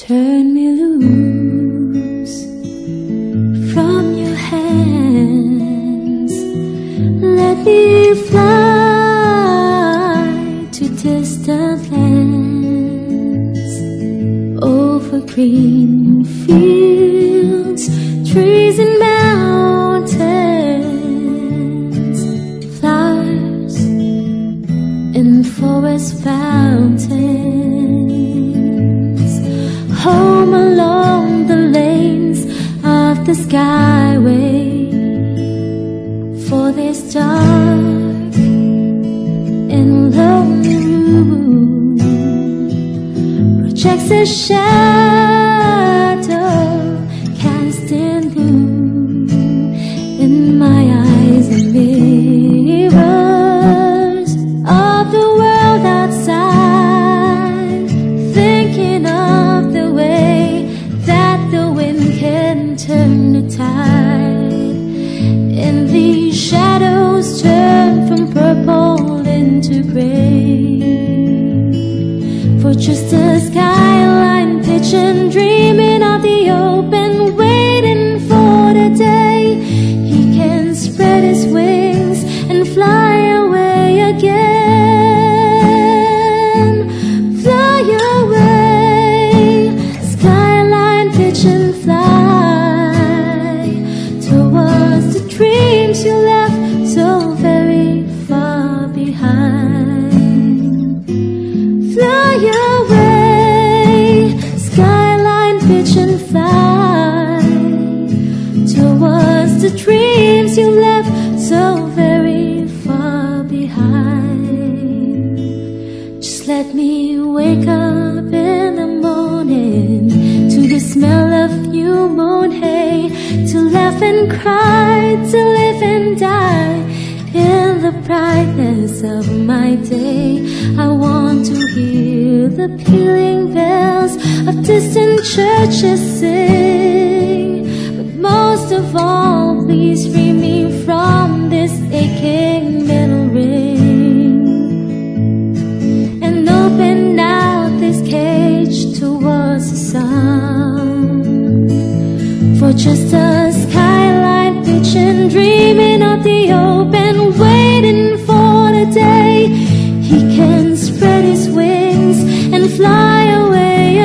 Turn me loose from your hands. Let me fly to distant lands, over green fields, trees and mountains, flowers in forest fountains, home along the lanes of the skyway. For this dark and lonely room projects a shadow cast in gloom. In my eyes are mirrors of the world outside, thinking of the way that the wind can turn the tide. And these shadows turn from purple into gray, for just a skyline pigeon dreaming of the open, waiting for the day he can spread his wings and fly away again. Fly away, skyline pigeon, fly towards the dreams you left so very far behind. Fly away, skyline pigeon, fly towards the dreams you left so very far behind. Just let me wake up in the morning to the smell of new mown hay, to laugh and cry, to live and die in the brightness of my day. I want to hear the pealing bells of distant churches sing, but most of all, please free me from this aching metal ring, and open out this cage towards the sun. For just a skyline pigeon dreaming of the open, waiting for the day he can spread his wings and fly away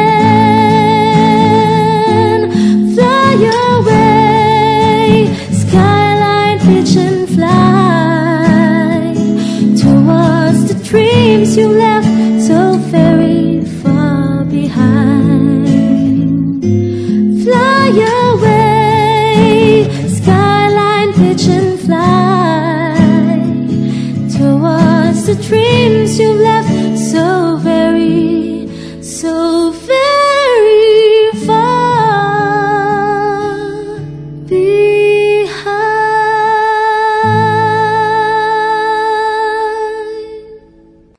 again. Fly away, skyline pigeon, fly towards the dreams you left so very far behind. Fly away, skyline pigeon, fly towards the dreams you left so very far behind.